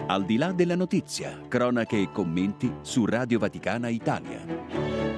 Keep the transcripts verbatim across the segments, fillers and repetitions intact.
Al di là della notizia, cronache e commenti su Radio Vaticana Italia.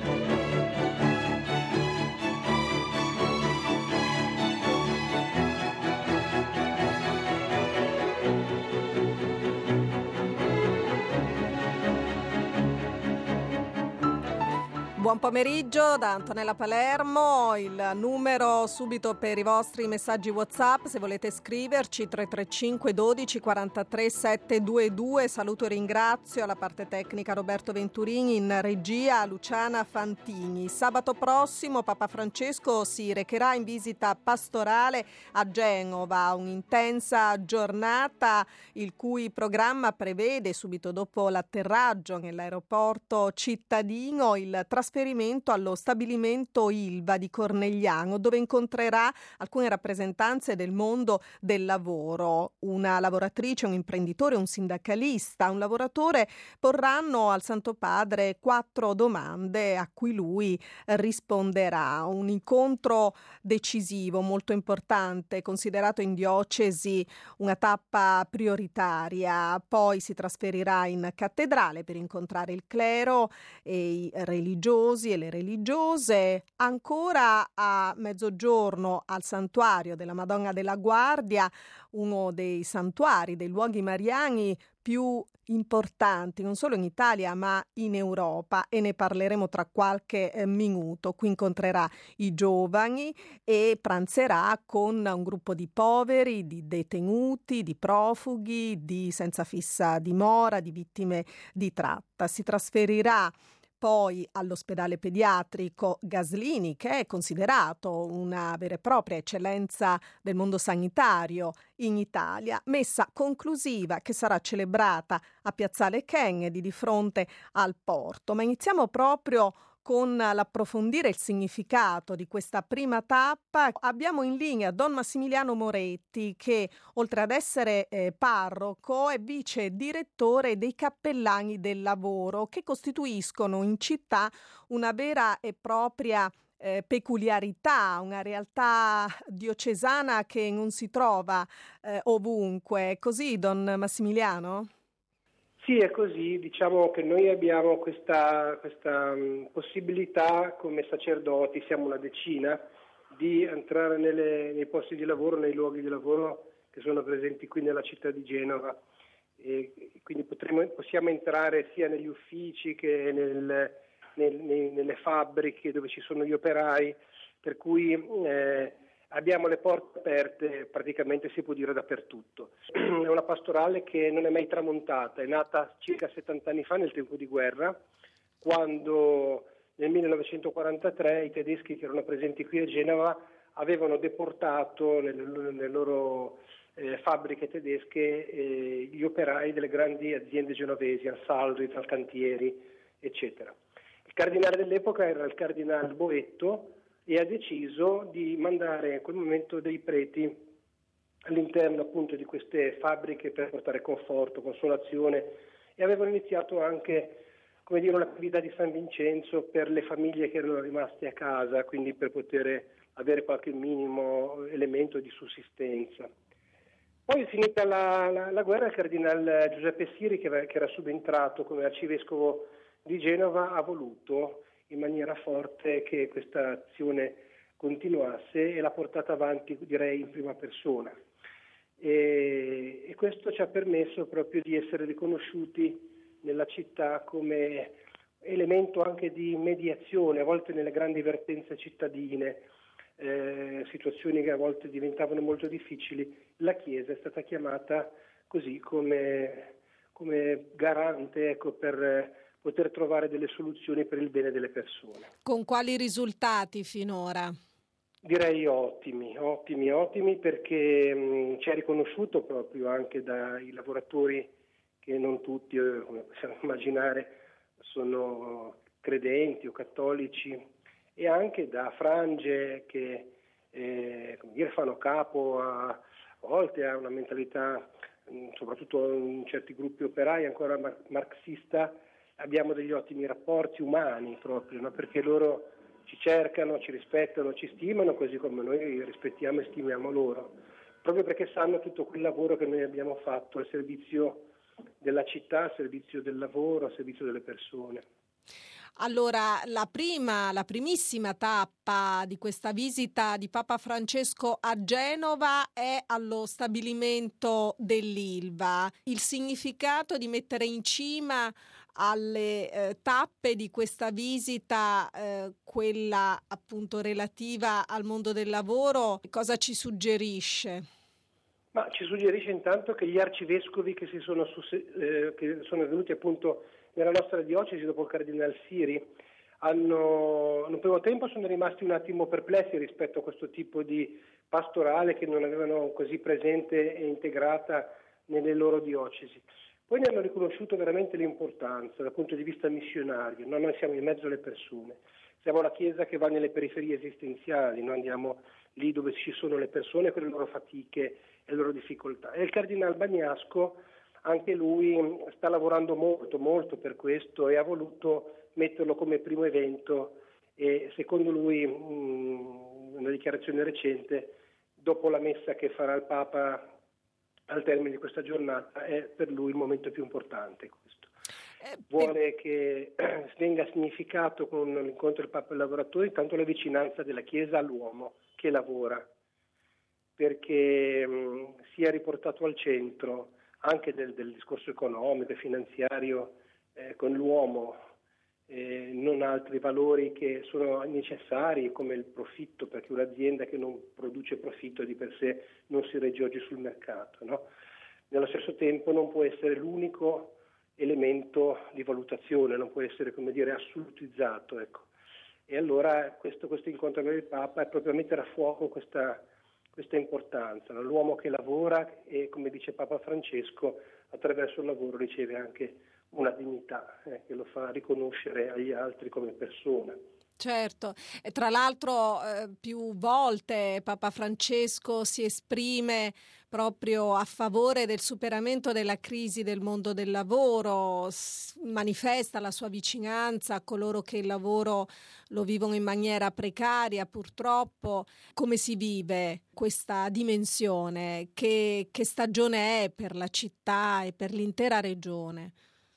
Buon pomeriggio da Antonella Palermo, il numero subito per i vostri messaggi WhatsApp, se volete scriverci tre tre cinque dodici quarantatré settecentoventidue. Saluto e ringrazio alla parte tecnica Roberto Venturini, in regia Luciana Fantini. Sabato prossimo Papa Francesco si recherà in visita pastorale a Genova, un'intensa giornata il cui programma prevede, subito dopo l'atterraggio nell'aeroporto cittadino, il trasferimento allo stabilimento Ilva di Cornegliano, dove incontrerà alcune rappresentanze del mondo del lavoro. Una lavoratrice, un imprenditore, un sindacalista, un lavoratore porranno al Santo Padre quattro domande a cui lui risponderà. Un incontro decisivo, molto importante, considerato in diocesi una tappa prioritaria. Poi si trasferirà in cattedrale per incontrare il clero e i religiosi e le religiose. Ancora a mezzogiorno al santuario della Madonna della Guardia, uno dei santuari, dei luoghi mariani più importanti non solo in Italia ma in Europa, e ne parleremo tra qualche eh, minuto. Qui incontrerà i giovani e pranzerà con un gruppo di poveri, di detenuti, di profughi, di senza fissa dimora, di vittime di tratta. Si trasferirà poi all'ospedale pediatrico Gaslini, che è considerato una vera e propria eccellenza del mondo sanitario in Italia, messa conclusiva che sarà celebrata a Piazzale Kennedy di fronte al porto. Ma iniziamo proprio con l'approfondire il significato di questa prima tappa. Abbiamo in linea Don Massimiliano Moretti, che oltre ad essere eh, parroco è vice direttore dei cappellani del lavoro, che costituiscono in città una vera e propria eh, peculiarità, una realtà diocesana che non si trova eh, ovunque. Così, Don Massimiliano? Sì, è così. Diciamo che noi abbiamo questa, questa um, possibilità come sacerdoti, siamo una decina, di entrare nelle, nei posti di lavoro, nei luoghi di lavoro che sono presenti qui nella città di Genova. E quindi potremo, possiamo entrare sia negli uffici che nel, nel, nei, nelle fabbriche dove ci sono gli operai, per cui eh, abbiamo le porte aperte, praticamente si può dire dappertutto. È una pastorale che non è mai tramontata, è nata circa settanta anni fa nel tempo di guerra, quando nel millenovecentoquarantatré i tedeschi che erano presenti qui a Genova avevano deportato nelle, nelle loro eh, fabbriche tedesche eh, gli operai delle grandi aziende genovesi, Ansaldo, Italcantieri, eccetera. Il cardinale dell'epoca era il cardinale Boetto, e ha deciso di mandare in quel momento dei preti all'interno appunto di queste fabbriche per portare conforto, consolazione, e avevano iniziato anche, come dire, un'attività di San Vincenzo per le famiglie che erano rimaste a casa, quindi per poter avere qualche minimo elemento di sussistenza. Poi, finita la, la, la guerra, il cardinale Giuseppe Siri, che, che era subentrato come arcivescovo di Genova, ha voluto in maniera forte che questa azione continuasse e l'ha portata avanti, direi, in prima persona. E, e questo ci ha permesso proprio di essere riconosciuti nella città come elemento anche di mediazione, a volte nelle grandi vertenze cittadine, eh, situazioni che a volte diventavano molto difficili. La Chiesa è stata chiamata così come, come garante, ecco, per poter trovare delle soluzioni per il bene delle persone. Con quali risultati finora? Direi ottimi, ottimi, ottimi, perché mh, ci è riconosciuto proprio anche dai lavoratori che non tutti, eh, come possiamo immaginare, sono credenti o cattolici, e anche da frange che eh, come dire, fanno capo a, a volte a una mentalità, mh, soprattutto in certi gruppi operai ancora mar- marxista. Abbiamo degli ottimi rapporti umani proprio, no? Perché loro ci cercano, ci rispettano, ci stimano, così come noi rispettiamo e stimiamo loro, proprio perché sanno tutto quel lavoro che noi abbiamo fatto al servizio della città a servizio del lavoro, a servizio delle persone. Allora, la prima, la primissima tappa di questa visita di Papa Francesco a Genova è allo stabilimento dell'Ilva. Il significato di mettere in cima alle eh, tappe di questa visita, eh, quella appunto relativa al mondo del lavoro, cosa ci suggerisce? Ma ci suggerisce intanto che gli arcivescovi che si sono, eh, che sono venuti appunto nella nostra diocesi dopo il Cardinal Siri hanno, in un primo tempo sono rimasti un attimo perplessi rispetto a questo tipo di pastorale che non avevano così presente e integrata nelle loro diocesi. Poi ne hanno riconosciuto veramente l'importanza dal punto di vista missionario. No, noi siamo in mezzo alle persone, siamo la Chiesa che va nelle periferie esistenziali, noi andiamo lì dove ci sono le persone con le loro fatiche e le loro difficoltà. E il Cardinal Bagnasco, anche lui sta lavorando molto, molto per questo e ha voluto metterlo come primo evento e secondo lui, in una dichiarazione recente, dopo la messa che farà il Papa al termine di questa giornata, è per lui il momento più importante questo. Vuole che venga significato con l'incontro del Papa e i lavoratori tanto la vicinanza della Chiesa all'uomo che lavora, perché mh, sia riportato al centro anche del, del discorso economico e finanziario eh, con l'uomo, eh, non altri valori che sono necessari come il profitto, perché un'azienda che non produce profitto di per sé non si regge oggi sul mercato, no? Nello stesso tempo non può essere l'unico elemento di valutazione, non può essere, come dire, assolutizzato, ecco. E allora questo, questo incontro con il Papa è proprio mettere a fuoco questa questa importanza, no? L'uomo che lavora e, come dice Papa Francesco, attraverso il lavoro riceve anche una dignità eh, che lo fa riconoscere agli altri come persona. Certo, e tra l'altro eh, più volte Papa Francesco si esprime proprio a favore del superamento della crisi del mondo del lavoro, s- manifesta la sua vicinanza a coloro che il lavoro lo vivono in maniera precaria, purtroppo. Come si vive questa dimensione? Che, che stagione è per la città e per l'intera regione?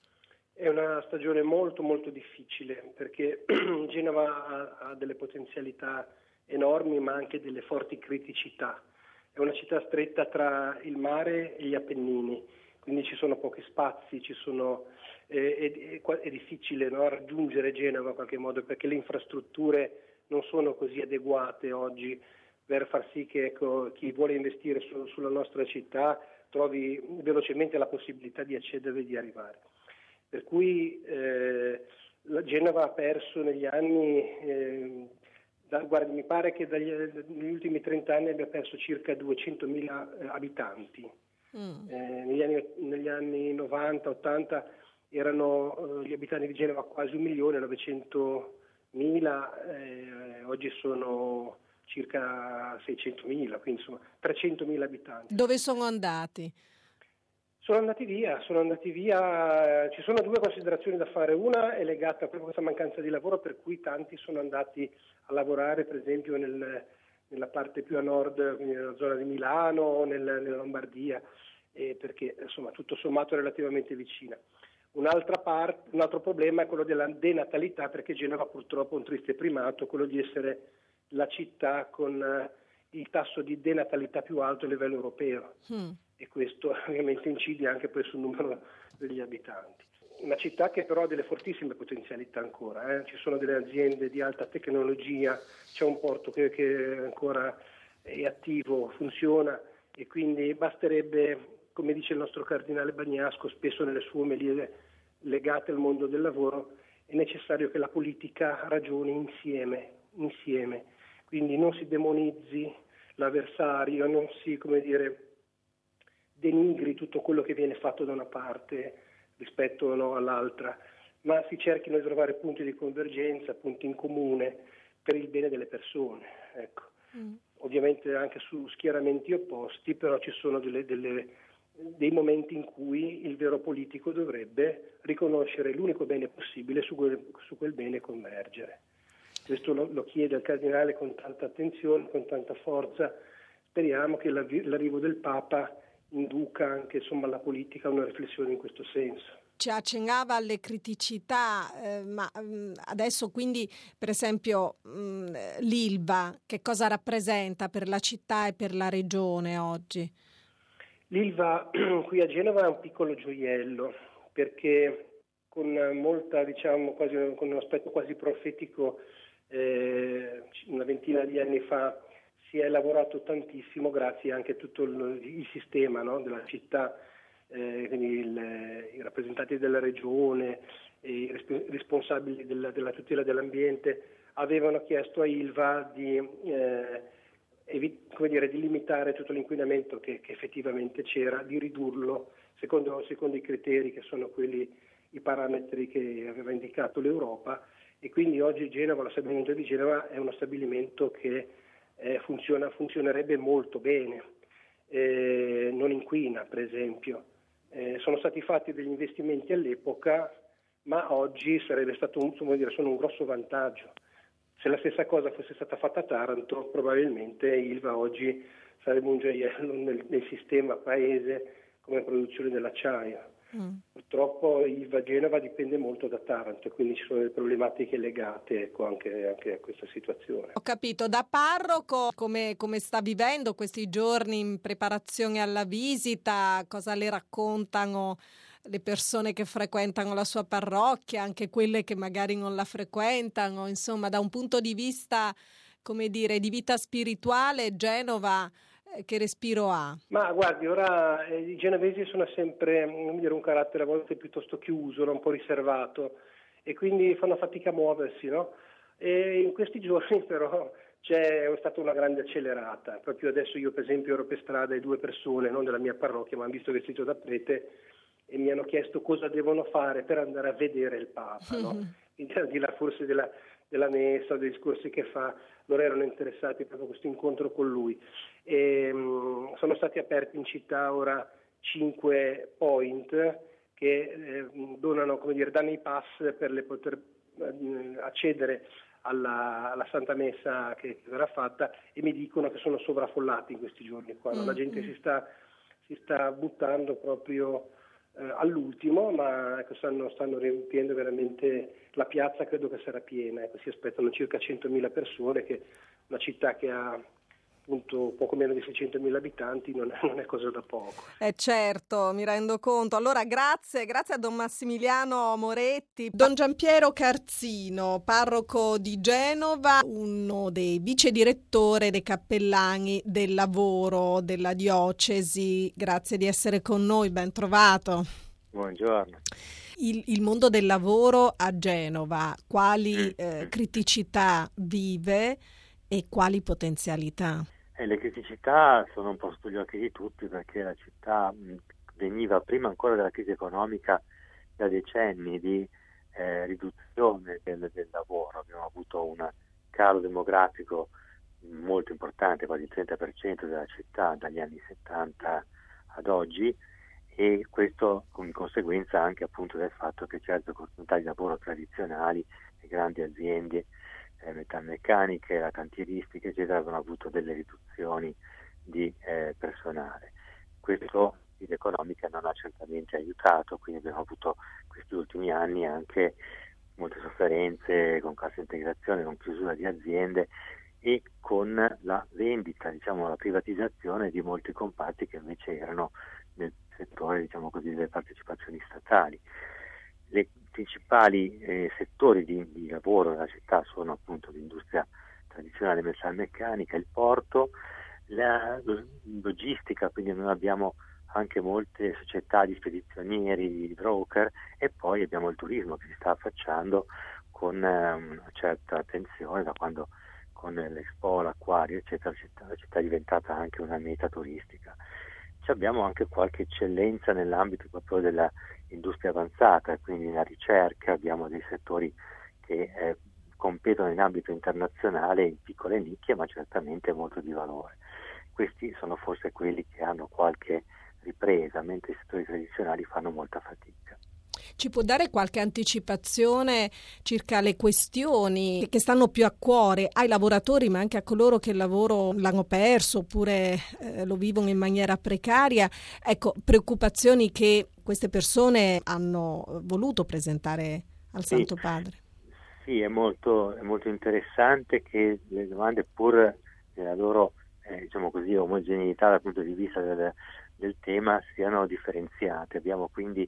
È una stagione molto molto difficile perché Genova ha, ha delle potenzialità enormi ma anche delle forti criticità. È una città stretta tra il mare e gli Appennini, quindi ci sono pochi spazi, ci sono, eh, è, è difficile, no, raggiungere Genova in qualche modo perché le infrastrutture non sono così adeguate oggi per far sì che, ecco, chi vuole investire su, sulla nostra città trovi velocemente la possibilità di accedere e di arrivare. Per cui eh, la Genova ha perso negli anni, eh, da, guardi, mi pare che dagli, negli ultimi trenta anni abbia perso circa duecentomila eh, abitanti. Mm. Eh, negli, anni, negli anni novanta ottanta erano eh, gli abitanti di Genova quasi un milione, novecentomila, eh, oggi sono circa seicentomila, quindi insomma trecentomila abitanti. Dove sono andati? Sono andati via, sono andati via, ci sono due considerazioni da fare, una è legata proprio a questa mancanza di lavoro per cui tanti sono andati a lavorare per esempio nel, nella parte più a nord, quindi nella zona di Milano o nel, nella Lombardia, eh, perché insomma tutto sommato è relativamente vicina. Un'altra parte, un altro problema è quello della denatalità perché Genova purtroppo ha un triste primato, quello di essere la città con eh, il tasso di denatalità più alto a livello europeo. Mm. E questo ovviamente incide anche poi sul numero degli abitanti. Una città che però ha delle fortissime potenzialità ancora, eh? Ci sono delle aziende di alta tecnologia, c'è un porto che, che ancora è attivo, funziona e quindi basterebbe, come dice il nostro cardinale Bagnasco, spesso nelle sue omelie legate al mondo del lavoro, è necessario che la politica ragioni insieme, insieme, quindi non si demonizzi l'avversario, non si, come dire, denigri tutto quello che viene fatto da una parte rispetto no, all'altra, ma si cerchino di trovare punti di convergenza, punti in comune per il bene delle persone. Ecco. Mm. Ovviamente anche su schieramenti opposti, però ci sono delle, delle, dei momenti in cui il vero politico dovrebbe riconoscere l'unico bene possibile su quel, su quel bene convergere. Questo lo, lo chiede al Cardinale con tanta attenzione, con tanta forza. Speriamo che l'arrivo del Papa induca anche insomma la politica a una riflessione in questo senso. Ci accennava alle criticità, eh, ma mh, adesso quindi per esempio mh, l'Ilva che cosa rappresenta per la città e per la regione oggi? L'Ilva qui a Genova è un piccolo gioiello, perché con molta, diciamo, quasi con un aspetto quasi profetico, eh, una ventina di anni fa si è lavorato tantissimo grazie anche a tutto il, il sistema, no, della città. Eh, quindi il, i rappresentanti della regione e i resp- responsabili della, della tutela dell'ambiente avevano chiesto a Ilva di, eh, evi- come dire, di limitare tutto l'inquinamento che, che effettivamente c'era, di ridurlo secondo, secondo i criteri che sono quelli, i parametri che aveva indicato l'Europa, e quindi oggi Genova, lo stabilimento di Genova è uno stabilimento che eh, funziona, funzionerebbe molto bene, eh, non inquina per esempio. Eh, sono stati fatti degli investimenti all'epoca, ma oggi sarebbe stato un, come dire, sono un grosso vantaggio. Se la stessa cosa fosse stata fatta a Taranto, probabilmente Ilva oggi sarebbe un gioiello nel, nel sistema paese come produzione dell'acciaio. Mm. Purtroppo Ilva Genova dipende molto da Taranto, quindi ci sono delle problematiche legate, ecco, anche, anche a questa situazione. Ho capito. Da parroco come, come sta vivendo questi giorni in preparazione alla visita? Cosa le raccontano le persone che frequentano la sua parrocchia, anche quelle che magari non la frequentano? Insomma, da un punto di vista, come dire, di vita spirituale, Genova che respiro ha? Ma guardi, ora eh, i genovesi sono sempre, non dire, un carattere a volte piuttosto chiuso, un po' riservato, e quindi fanno fatica a muoversi, no? E in questi giorni però c'è stata una grande accelerata. Proprio adesso io per esempio ero per strada e due persone, non della mia parrocchia, ma hanno visto vestito da prete e mi hanno chiesto cosa devono fare per andare a vedere il Papa, no? Quindi al di là forse della, della messa, dei discorsi che fa, loro erano interessati proprio a questo incontro con lui. E, mh, sono stati aperti in città ora cinque point che eh, donano, come dire, danno i pass per le poter eh, accedere alla, alla Santa Messa che, che verrà fatta, e mi dicono che sono sovraffollati in questi giorni qua, no? La gente si sta, si sta buttando proprio eh, all'ultimo, ma ecco, stanno, stanno riempiendo veramente la piazza, credo che sarà piena, ecco, si aspettano circa centomila persone, che una città che ha appunto poco meno di seicentomila abitanti non è, non è cosa da poco. Eh certo, mi rendo conto. Allora grazie, grazie a Don Massimiliano Moretti. Don Giampiero Carzino, parroco di Genova, uno dei vice direttori dei cappellani del lavoro della diocesi. Grazie di essere con noi, ben trovato. Buongiorno. Il, il mondo del lavoro a Genova, quali eh, criticità vive e quali potenzialità? E le criticità sono un po' sugli occhi di tutti, perché la città mh, veniva prima ancora della crisi economica da decenni di eh, riduzione del, del lavoro. Abbiamo avuto un calo demografico molto importante, quasi il trenta per cento della città dagli anni settanta ad oggi, e questo con conseguenza anche appunto del fatto che certe opportunità di lavoro tradizionali, le grandi aziende eh, metalmeccaniche, la cantieristica eccetera avevano avuto delle riduzioni di eh, personale. Questo l'economica non ha certamente aiutato, quindi abbiamo avuto questi ultimi anni anche molte sofferenze con cassa integrazione, con chiusura di aziende e con la vendita, diciamo la privatizzazione di molti comparti che invece erano nel settore, diciamo così, delle partecipazioni statali. Le principali eh, settori di, di lavoro nella città sono appunto l'industria tradizionale metalmeccanica, il porto, la logistica, quindi noi abbiamo anche molte società di spedizionieri, di broker, e poi abbiamo il turismo che si sta affacciando con eh, una certa attenzione da quando con l'Expo, l'Acquario eccetera, la città, la città è diventata anche una meta turistica. Ci abbiamo anche qualche eccellenza nell'ambito proprio dell'industria avanzata, quindi nella ricerca abbiamo dei settori che eh, competono in ambito internazionale in piccole nicchie, ma certamente molto di valore. Questi sono forse quelli che hanno qualche ripresa, mentre i settori tradizionali fanno molta fatica. Ci può dare qualche anticipazione circa le questioni che stanno più a cuore ai lavoratori, ma anche a coloro che il lavoro l'hanno perso oppure eh, lo vivono in maniera precaria? Ecco, preoccupazioni che queste persone hanno voluto presentare al sì, Santo Padre. Sì, è molto, è molto interessante che le domande, pur nella loro eh, diciamo così, omogeneità dal punto di vista del, del tema, siano differenziate. Abbiamo quindi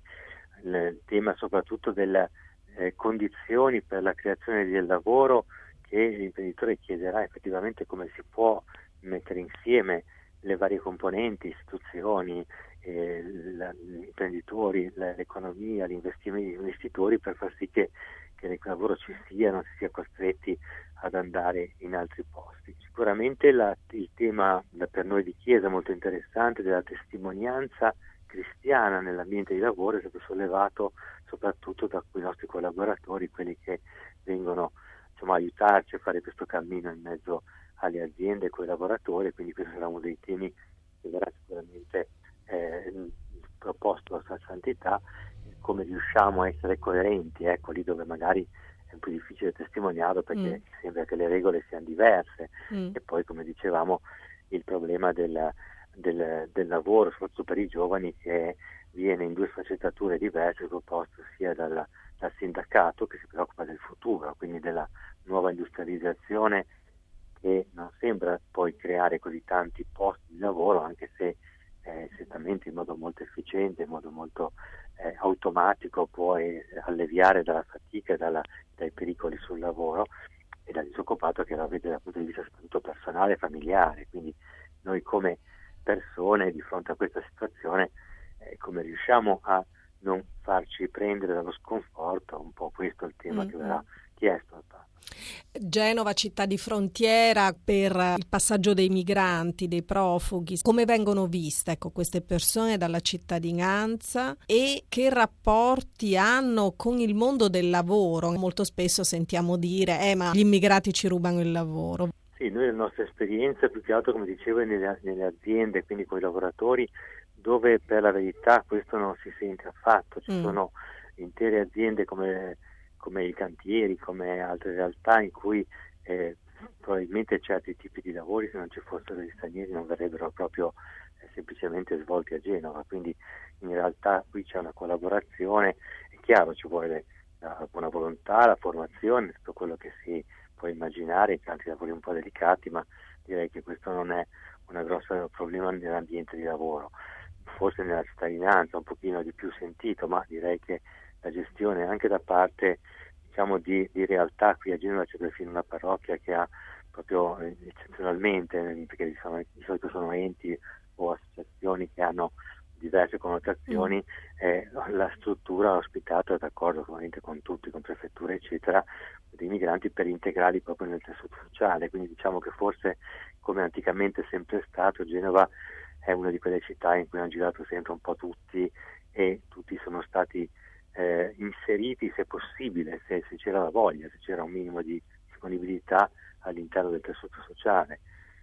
il tema soprattutto delle eh, condizioni per la creazione del lavoro, che l'imprenditore chiederà effettivamente come si può mettere insieme le varie componenti, istituzioni, eh, la, gli imprenditori, l'economia, gli investimenti, gli investitori, per far sì che, che il lavoro ci sia, non si sia costretti ad andare in altri posti. Sicuramente la, il tema per noi di Chiesa molto interessante della testimonianza cristiana nell'ambiente di lavoro è stato sollevato soprattutto da quei nostri collaboratori, quelli che vengono insomma, a aiutarci a fare questo cammino in mezzo alle aziende e coi lavoratori, quindi questo sarà uno dei temi che verrà sicuramente eh, proposto alla Sua Santità, come riusciamo a essere coerenti, ecco lì dove magari è un po' difficile testimoniarlo perché mm. sembra che le regole siano diverse mm. e poi come dicevamo il problema del, del, del lavoro, soprattutto per i giovani, che viene in due sfaccettature diverse, proposto sia dal, dal sindacato che si preoccupa del futuro, quindi della nuova industrializzazione, che non sembra poi creare così tanti posti di lavoro, anche se eh, certamente in modo molto efficiente, in modo molto eh, automatico può eh, alleviare dalla fatica e dalla, dai pericoli sul lavoro e dal disoccupato che la vede dal punto di vista soprattutto personale e familiare. Quindi noi come persone di fronte a questa situazione eh, come riusciamo a non farci prendere dallo sconforto, un po' questo è il tema mm-hmm. che verrà chiesto al Papa. Genova, città di frontiera per il passaggio dei migranti, dei profughi, come vengono viste ecco, queste persone dalla cittadinanza e che rapporti hanno con il mondo del lavoro? Molto spesso sentiamo dire eh ma gli immigrati ci rubano il lavoro. Sì, noi la nostra esperienza più che altro, come dicevo, è nelle, nelle aziende, quindi con i lavoratori, dove per la verità questo non si sente affatto. Ci mm. sono intere aziende come come i cantieri, come altre realtà in cui eh, probabilmente certi tipi di lavori, se non ci fossero gli stranieri, non verrebbero proprio eh, semplicemente svolti a Genova. Quindi in realtà qui c'è una collaborazione, è chiaro ci vuole la buona volontà, la formazione, tutto quello che si può immaginare, in tanti lavori un po' delicati, ma direi che questo non è un grosso problema nell'ambiente di lavoro. Forse nella cittadinanza un pochino di più sentito, ma direi che la gestione anche da parte diciamo di, di realtà, qui a Genova c'è perfino una parrocchia che ha proprio eh, eccezionalmente, perché diciamo, di solito sono enti o associazioni che hanno diverse connotazioni, mm. eh, la struttura ha ospitato, d'accordo ovviamente con tutti, con prefetture eccetera, dei migranti per integrarli proprio nel tessuto sociale. Quindi diciamo che forse, come anticamente è sempre stato, Genova è una di quelle città in cui hanno girato sempre un po' tutti e tutti sono stati eh, inseriti, se possibile, se, se c'era la voglia, se c'era un minimo di disponibilità all'interno del tessuto sociale.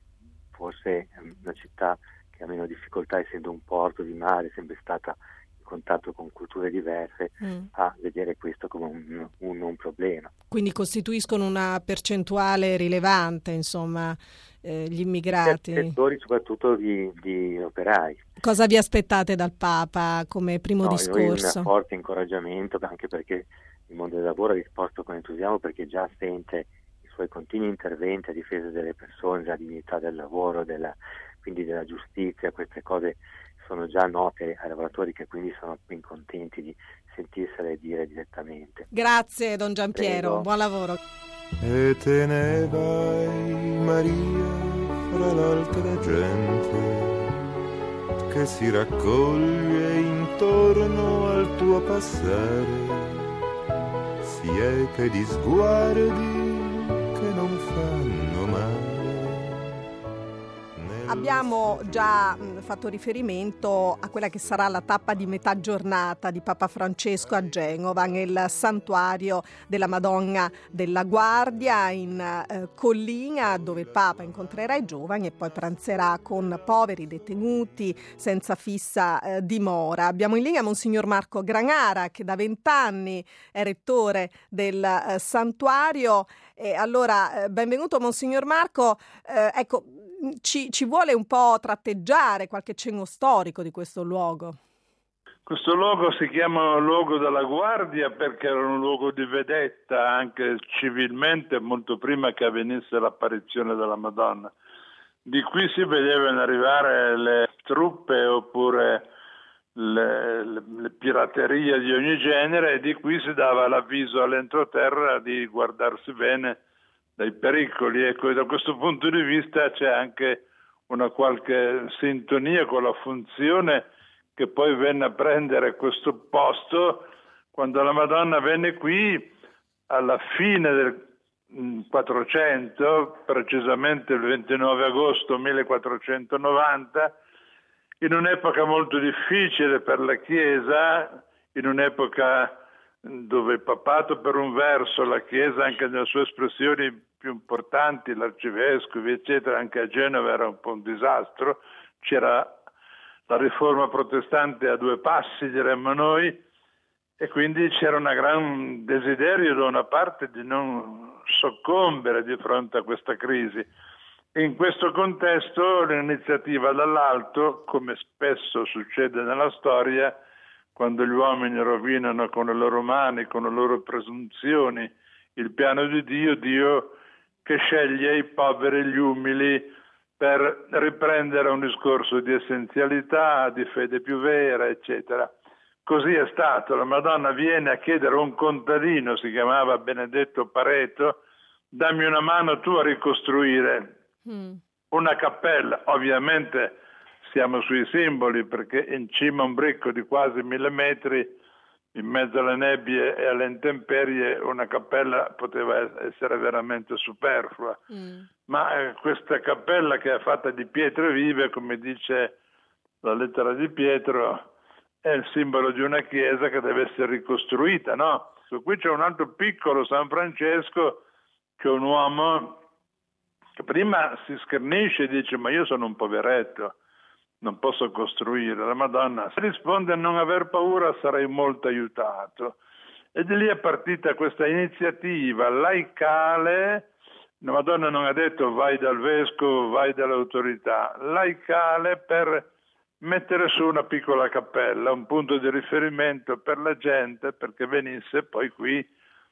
Forse è una città che ha meno difficoltà, essendo un porto di mare, sempre stata in contatto con culture diverse, mm. a vedere questo come un, un, un problema. Quindi costituiscono una percentuale rilevante, insomma, eh, gli immigrati. Settori soprattutto di, di operai. Cosa vi aspettate dal Papa come primo no, discorso? Un forte incoraggiamento, anche perché il mondo del lavoro ha risposto con entusiasmo, perché già sente i suoi continui interventi a difesa delle persone, della dignità del lavoro, della, quindi della giustizia. Queste cose sono già note ai lavoratori, che quindi sono ben contenti di sentirsele dire direttamente. Grazie Don Giampiero, Prego. Buon lavoro. E te ne vai, Maria, fra l'altra gente che si raccoglie intorno al tuo passare, siepe di sguardi che non fanno male. Abbiamo già fatto riferimento a quella che sarà la tappa di metà giornata di Papa Francesco a Genova, nel santuario della Madonna della Guardia in eh, collina, dove il Papa incontrerà i giovani e poi pranzerà con poveri detenuti senza fissa eh, dimora. Abbiamo in linea Monsignor Marco Granara, che da vent'anni è rettore del eh, santuario. E allora, eh, benvenuto Monsignor Marco. Eh, ecco, ci, ci vuole un po' tratteggiare qualche cenno storico di questo luogo? Questo luogo si chiama luogo della Guardia perché era un luogo di vedetta anche civilmente molto prima che avvenisse l'apparizione della Madonna. Di qui si vedevano arrivare le truppe oppure le, le, le piraterie di ogni genere, e di qui si dava l'avviso all'entroterra di guardarsi bene dai pericoli. Ecco, da questo punto di vista c'è anche una qualche sintonia con la funzione che poi venne a prendere questo posto quando la Madonna venne qui alla fine del quattrocento, precisamente il ventinove agosto millequattrocentonovanta, in un'epoca molto difficile per la Chiesa, in un'epoca dove il papato per un verso, la Chiesa anche nelle sue espressioni più importanti, l'arcivescovo eccetera, anche a Genova era un po' un disastro, c'era la riforma protestante a due passi, diremmo noi, e quindi c'era un gran desiderio da una parte di non soccombere di fronte a questa crisi. In questo contesto l'iniziativa dall'alto, come spesso succede nella storia, quando gli uomini rovinano con le loro mani, con le loro presunzioni, il piano di Dio, Dio che sceglie i poveri e gli umili per riprendere un discorso di essenzialità, di fede più vera, eccetera. Così è stato. La Madonna viene a chiedere a un contadino, si chiamava Benedetto Pareto, dammi una mano tu a ricostruire mm. una cappella. Ovviamente siamo sui simboli, perché in cima a un bricco di quasi mille metri, in mezzo alle nebbie e alle intemperie, una cappella poteva essere veramente superflua. Mm. Ma eh, questa cappella, che è fatta di pietre vive, come dice la lettera di Pietro, è il simbolo di una chiesa che deve essere ricostruita, no? Qui c'è un altro piccolo San Francesco, che è un uomo che prima si schernisce e dice: ma io sono un poveretto, non posso costruire. La Madonna risponde: a non aver paura, sarai molto aiutato. E di lì è partita questa iniziativa laicale. La Madonna non ha detto vai dal vescovo, vai dall'autorità, laicale, per mettere su una piccola cappella, un punto di riferimento per la gente, perché venisse poi qui,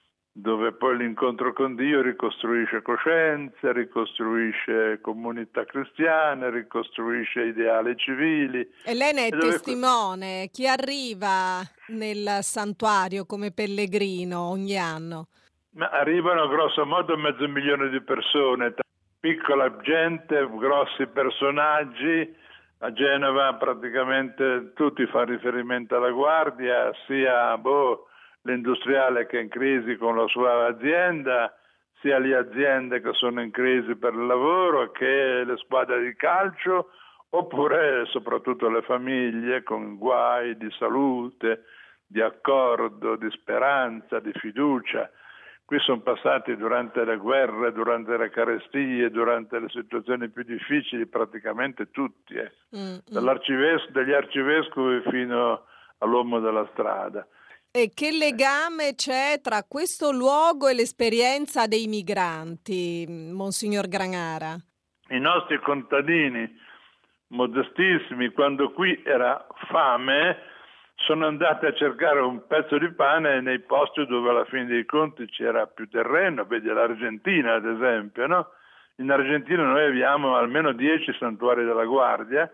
dove poi l'incontro con Dio ricostruisce coscienze, ricostruisce comunità cristiane, ricostruisce ideali civili. E lei ne è testimone. Chi arriva nel santuario come pellegrino ogni anno? Ma arrivano grosso modo mezzo milione di persone, piccola gente, grossi personaggi. A Genova praticamente tutti fanno riferimento alla Guardia, sia boh, l'industriale che è in crisi con la sua azienda, sia le aziende che sono in crisi per il lavoro, che le squadre di calcio, oppure soprattutto le famiglie con guai di salute, di accordo, di speranza, di fiducia. Qui sono passati durante le guerre, durante le carestie, durante le situazioni più difficili praticamente tutti, eh. mm, Dall'arcives- dagli arcivescovi fino all'uomo della strada. E che legame c'è tra questo luogo e l'esperienza dei migranti, Monsignor Granara? I nostri contadini modestissimi, quando qui era fame, sono andati a cercare un pezzo di pane nei posti dove alla fine dei conti c'era più terreno, vedi l'Argentina ad esempio, no? In Argentina noi abbiamo almeno dieci santuari della Guardia,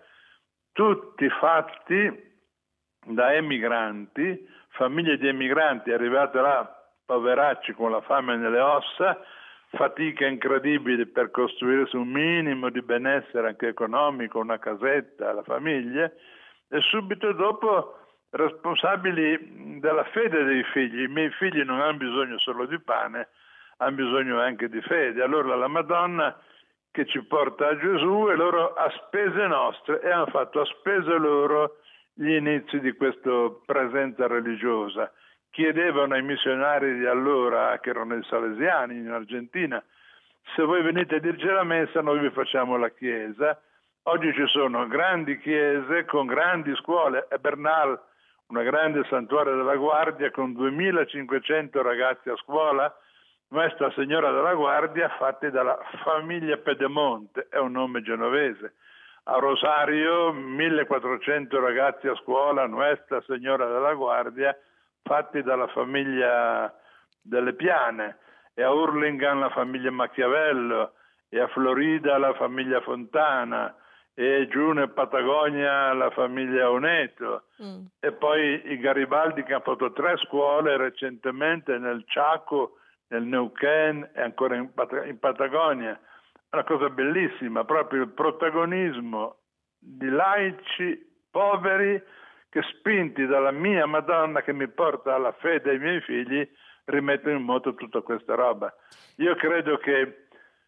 tutti fatti da emigranti, famiglie di emigranti arrivate là, poveracci con la fame nelle ossa, fatica incredibile per costruirsi un minimo di benessere anche economico, una casetta, la famiglia, e subito dopo responsabili della fede dei figli. I miei figli non hanno bisogno solo di pane, hanno bisogno anche di fede. Allora la Madonna, che ci porta a Gesù, e loro a spese nostre, e hanno fatto a spese loro gli inizi di questa presenza religiosa. Chiedevano ai missionari di allora, che erano i salesiani in Argentina, se voi venite a dirci la messa noi vi facciamo la chiesa. Oggi ci sono grandi chiese con grandi scuole, e Bernal, una grande santuario della Guardia con duemilacinquecento ragazzi a scuola, Nostra Signora della Guardia, fatti dalla famiglia Pedemonte, è un nome genovese. A Rosario millequattrocento ragazzi a scuola, Nostra Signora della Guardia, fatti dalla famiglia delle Piane, e a Hurlingham la famiglia Machiavello, e a Florida la famiglia Fontana, e giù in Patagonia la famiglia Oneto, mm. e poi i Garibaldi che hanno fatto tre scuole recentemente nel Chaco, nel Neuquén e ancora in, Pat- in Patagonia. Una cosa bellissima, proprio il protagonismo di laici poveri che, spinti dalla mia Madonna che mi porta alla fede ai miei figli, rimettono in moto tutta questa roba. Io credo che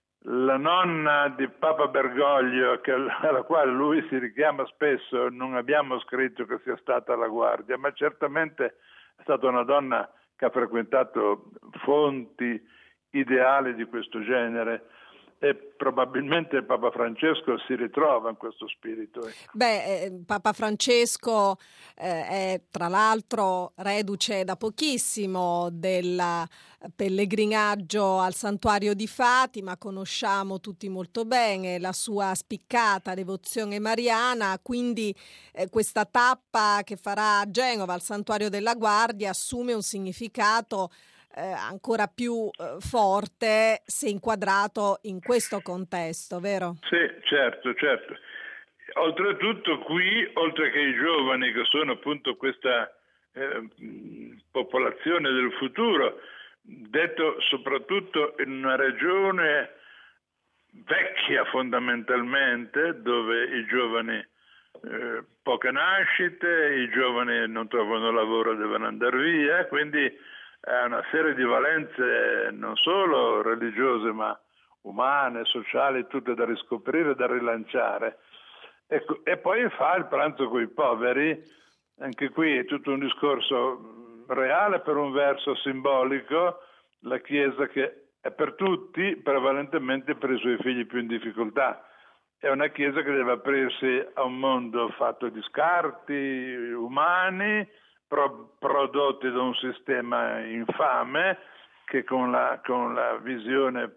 la nonna di Papa Bergoglio, che, alla quale lui si richiama spesso, non abbiamo scritto che sia stata alla Guardia, ma certamente è stata una donna che ha frequentato fonti ideali di questo genere, e probabilmente Papa Francesco si ritrova in questo spirito. Beh, eh, Papa Francesco eh, è tra l'altro reduce da pochissimo del pellegrinaggio al santuario di Fatima, conosciamo tutti molto bene la sua spiccata devozione mariana, quindi eh, questa tappa che farà a Genova al santuario della Guardia assume un significato Eh, ancora più eh, forte se inquadrato in questo contesto, vero? Sì, certo, certo. Oltretutto qui, oltre che i giovani, che sono appunto questa eh, popolazione del futuro, detto soprattutto in una regione vecchia fondamentalmente, dove i giovani eh, poche nascite, i giovani non trovano lavoro, devono andare via, quindi è una serie di valenze non solo religiose ma umane, sociali, tutte da riscoprire e da rilanciare. Ecco, e poi fa il pranzo con i poveri, anche qui è tutto un discorso reale, per un verso simbolico, la Chiesa che è per tutti, prevalentemente per i suoi figli più in difficoltà. È una Chiesa che deve aprirsi a un mondo fatto di scarti umani, Pro, prodotti da un sistema infame che con la, con la visione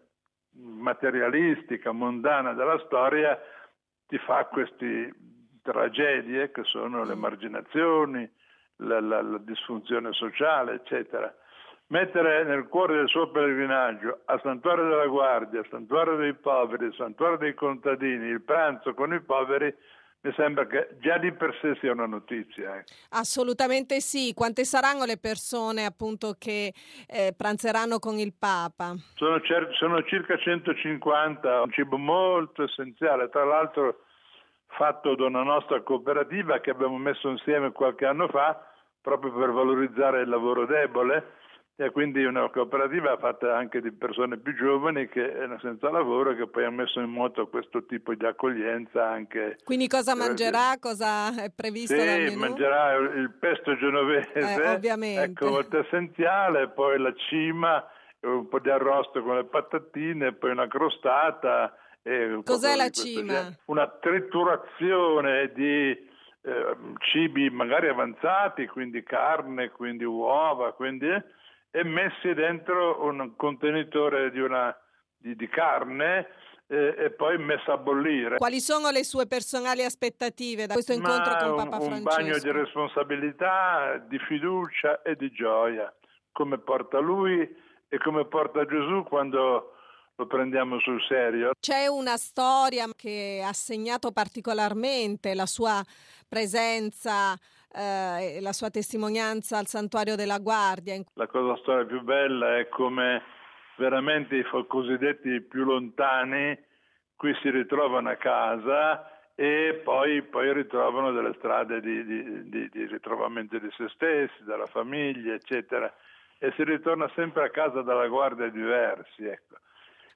materialistica, mondana della storia ti fa queste tragedie che sono l'emarginazione, la, la, la disfunzione sociale, eccetera. Mettere nel cuore del suo pellegrinaggio al Santuario della Guardia, al Santuario dei Poveri, al Santuario dei Contadini, il pranzo con i poveri, mi sembra che già di per sé sia una notizia. Eh. Assolutamente sì. Quante saranno le persone appunto che eh, pranzeranno con il Papa? Sono, cer- sono circa centocinquanta, un cibo molto essenziale, tra l'altro fatto da una nostra cooperativa che abbiamo messo insieme qualche anno fa proprio per valorizzare il lavoro debole, e quindi una cooperativa fatta anche di persone più giovani che erano senza lavoro e che poi ha messo in moto questo tipo di accoglienza anche. Quindi cosa mangerà? Cosa è previsto sì, dal menù? mangerà il pesto genovese, eh, ovviamente. Ecco, molto essenziale, poi la cima, un po' di arrosto con le patatine, poi una crostata. E un Cos'è la di cima? Genere. Una triturazione di eh, cibi magari avanzati, quindi carne, quindi uova, quindi... e messi dentro un contenitore di, una, di, di carne eh, e poi messa a bollire. Quali sono le sue personali aspettative da questo incontro Ma con un, Papa un Francesco? bagno di responsabilità, di fiducia e di gioia, come porta lui e come porta Gesù quando lo prendiamo sul serio. C'è una storia che ha segnato particolarmente la sua presenza e eh, la sua testimonianza al Santuario della Guardia. La cosa storia più bella è come veramente i cosiddetti più lontani qui si ritrovano a casa e poi, poi ritrovano delle strade di, di, di, di ritrovamento di se stessi, della famiglia, eccetera, e si ritorna sempre a casa dalla Guardia diversi, ecco.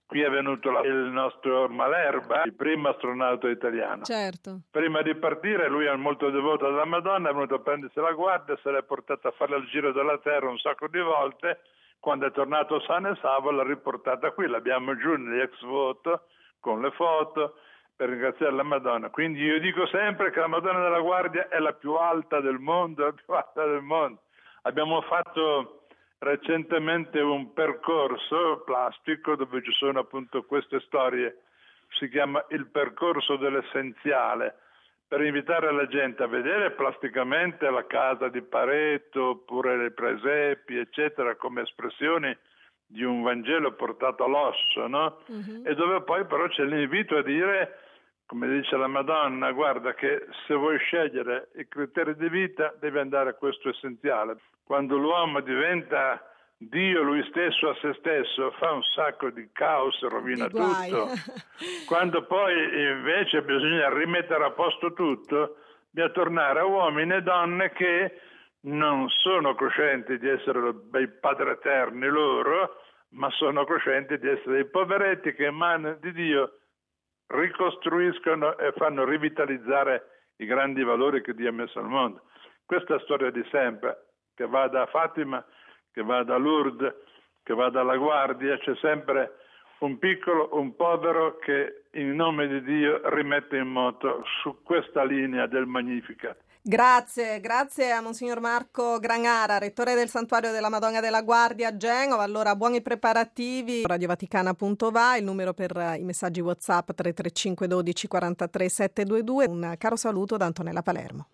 Qui è venuto la, il nostro Malerba, il primo astronauta italiano. Certo. Prima di partire lui è molto devoto della Madonna, è venuto a prendersi la guardia, se l'è portata a fare il giro della Terra un sacco di volte. Quando è tornato sano e salvo l'ha riportata qui, l'abbiamo giù negli ex voto con le foto per ringraziare la Madonna. Quindi io dico sempre che la Madonna della Guardia è la più alta del mondo, la più alta del mondo. Abbiamo fatto recentemente un percorso plastico dove ci sono appunto queste storie, si chiama il percorso dell'essenziale, per invitare la gente a vedere plasticamente la casa di Pareto oppure le presepi eccetera come espressioni di un Vangelo portato all'osso, no? Uh-huh. E dove poi però c'è l'invito a dire, come dice la Madonna, guarda che se vuoi scegliere i criteri di vita devi andare a questo essenziale. Quando l'uomo diventa Dio lui stesso a se stesso fa un sacco di caos, rovina tutto. Quando poi invece bisogna rimettere a posto tutto, bisogna tornare a uomini e donne che non sono coscienti di essere dei padri eterni loro, ma sono coscienti di essere dei poveretti che in mano di Dio ricostruiscono e fanno rivitalizzare i grandi valori che Dio ha messo al mondo. Questa è la storia di sempre, che va da Fatima, che va da Lourdes, che va dalla Guardia, c'è sempre un piccolo, un povero che in nome di Dio rimette in moto su questa linea del Magnificat. Grazie, grazie a Monsignor Marco Granara, rettore del Santuario della Madonna della Guardia a Genova. Allora, buoni preparativi, radiovaticana punto va, il numero per i messaggi WhatsApp tre tre cinque uno due quarantatré settecentoventidue. Un caro saluto da Antonella Palermo.